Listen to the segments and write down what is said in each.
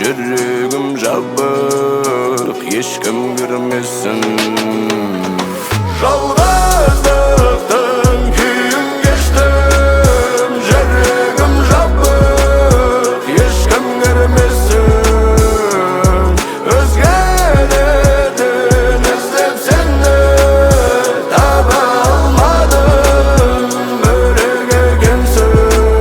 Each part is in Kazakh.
Жүрегім жабық, ешкім кірмесін. Жалғыздықтың күйін кештім, жүрегім жабық, ешкім кірмесін. Өзгелерден іздеп сені таба алмадым, бөлек екенсің.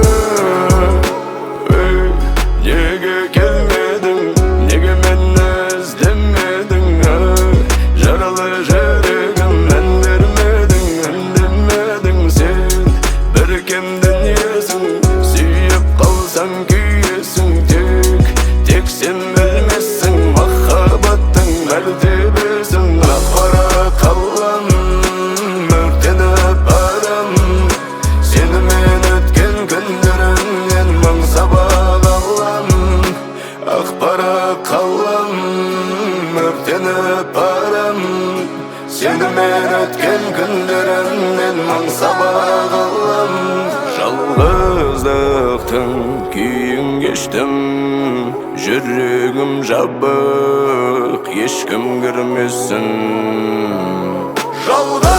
Неге келмедің, неге мені іздемедің? Жаралы жүрегімнен бермедің, үндемедің сен. Бір кемдің есің, сүйіп қалсаң күйесің. Тек сен білмессің махаббаттың мәртебесін. Ақ-қара қалам, өртеніп барам, сенімен өткен күндерімнен мың сабақ алам. Ақ-қара қалам, өртеніп барам, сенімен өткен күндерімнен мың сабақ алам. Жалғыздықтың күйін кештім, жүрегім жабық, ешкім кірмесін.